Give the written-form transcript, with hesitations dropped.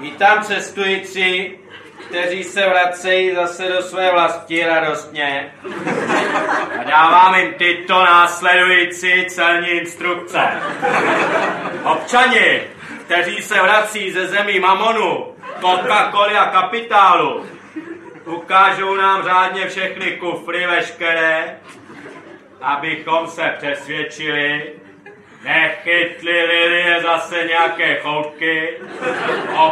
Vítám cestující, kteří se vracejí zase do své vlasti radostně a dávám jim tyto následující celní instrukce. Občani, kteří se vrací ze zemí mamonu, Coca-Coly a kapitálu, ukážou nám řádně všechny kufry veškeré, abychom se přesvědčili, nechytli je zase nějaké choutky,